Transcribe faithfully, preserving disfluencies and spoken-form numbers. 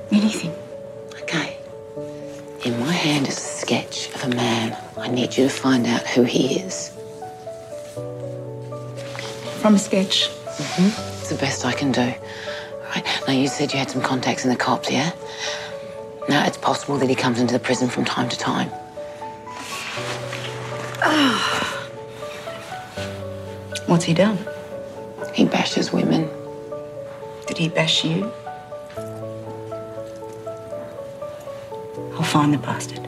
Anything. Okay. In my hand is a sketch of a man. I need you to find out who he is. From a sketch? Mm-hmm. It's the best I can do. All right. Now, you said you had some contacts in the cops, yeah? Now, it's possible that he comes into the prison from time to time. What's he done? He bashes women. Did he bash you? I'll find the bastard.